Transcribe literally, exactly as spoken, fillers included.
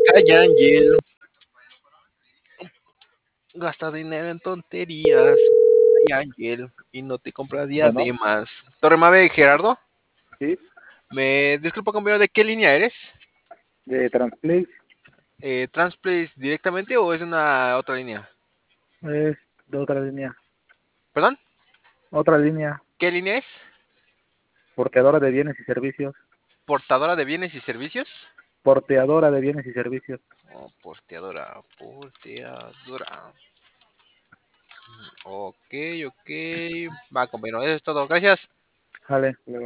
Ay, Ángel, gasta dinero en tonterías. Ay, Ángel, y no te compras Bueno, diademas. Torremave, Gerardo, sí, me disculpa, compañero, ¿de qué línea eres? de Transplay Eh, ¿Transplace directamente o es una otra línea? es de otra línea. ¿Perdón? Otra línea, ¿Qué línea es? porteadora de bienes y servicios. ¿Portadora de bienes y servicios? Porteadora de bienes y servicios. Oh, porteadora, porteadora. Ok, ok. Va, compañero, eso es todo. Gracias. Vale, luego.